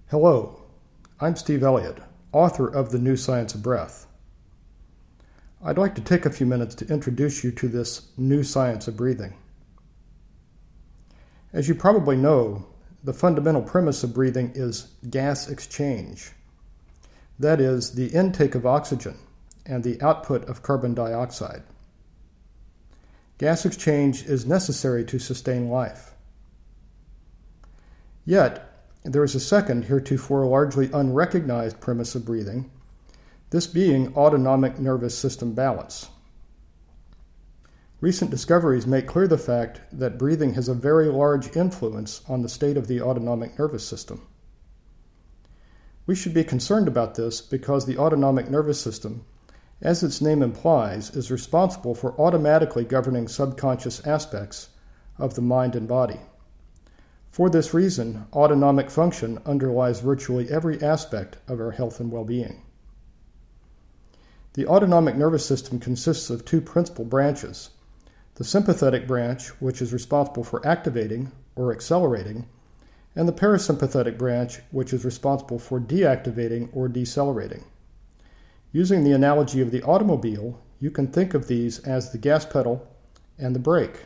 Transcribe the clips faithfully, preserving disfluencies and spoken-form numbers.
Hello, I'm Steve Elliott, author of The New Science of Breath. I'd like to take a few minutes to introduce you to this new science of breathing. As you probably know, the fundamental premise of breathing is gas exchange. That is, the intake of oxygen and the output of carbon dioxide. Gas exchange is necessary to sustain life. Yet, there is a second, heretofore largely unrecognized premise of breathing, this being autonomic nervous system balance. Recent discoveries make clear the fact that breathing has a very large influence on the state of the autonomic nervous system. We should be concerned about this because the autonomic nervous system, as its name implies, is responsible for automatically governing subconscious aspects of the mind and body. For this reason, autonomic function underlies virtually every aspect of our health and well-being. The autonomic nervous system consists of two principal branches: the sympathetic branch, which is responsible for activating or accelerating, and the parasympathetic branch, which is responsible for deactivating or decelerating. Using the analogy of the automobile, you can think of these as the gas pedal and the brake.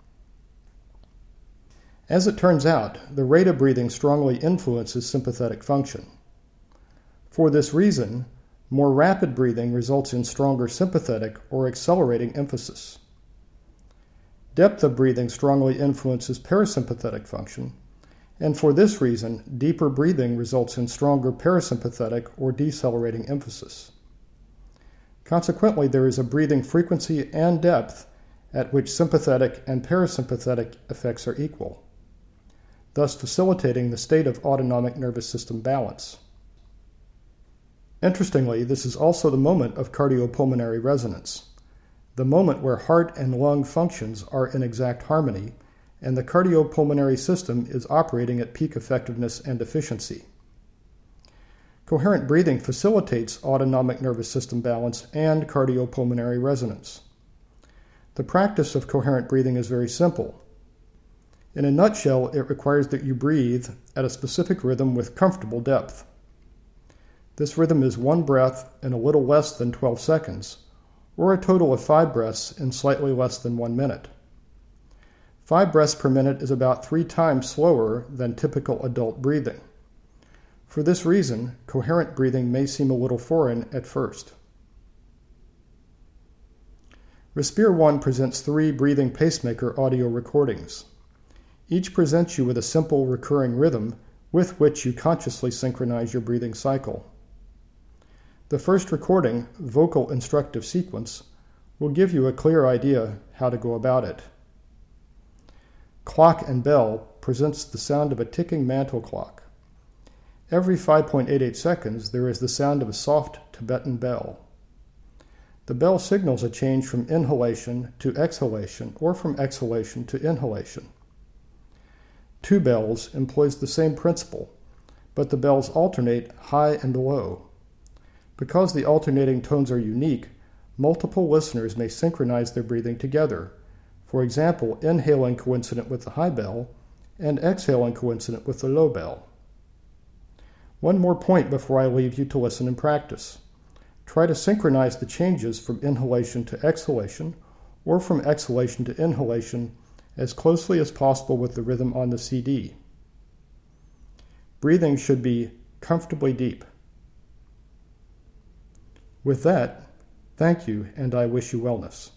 As it turns out, the rate of breathing strongly influences sympathetic function. For this reason, more rapid breathing results in stronger sympathetic or accelerating emphasis. Depth of breathing strongly influences parasympathetic function, and for this reason, deeper breathing results in stronger parasympathetic or decelerating emphasis. Consequently, there is a breathing frequency and depth at which sympathetic and parasympathetic effects are equal, thus facilitating the state of autonomic nervous system balance. Interestingly, this is also the moment of cardiopulmonary resonance, the moment where heart and lung functions are in exact harmony, and the cardiopulmonary system is operating at peak effectiveness and efficiency. Coherent breathing facilitates autonomic nervous system balance and cardiopulmonary resonance. The practice of coherent breathing is very simple. In a nutshell, it requires that you breathe at a specific rhythm with comfortable depth. This rhythm is one breath in a little less than twelve seconds, or a total of five breaths in slightly less than one minute. Five breaths per minute is about three times slower than typical adult breathing. For this reason, coherent breathing may seem a little foreign at first. Respire One presents three breathing pacemaker audio recordings. Each presents you with a simple recurring rhythm with which you consciously synchronize your breathing cycle. The first recording, Vocal Instructive Sequence, will give you a clear idea how to go about it. Clock and Bell presents the sound of a ticking mantle clock. Every five point eight eight seconds, there is the sound of a soft Tibetan bell. The bell signals a change from inhalation to exhalation or from exhalation to inhalation. Two bells employs the same principle, but the bells alternate high and low. Because the alternating tones are unique, multiple listeners may synchronize their breathing together, for example, inhaling coincident with the high bell and exhaling coincident with the low bell. One more point before I leave you to listen and practice. Try to synchronize the changes from inhalation to exhalation or from exhalation to inhalation as closely as possible with the rhythm on the C D. Breathing should be comfortably deep. With that, thank you, and I wish you wellness.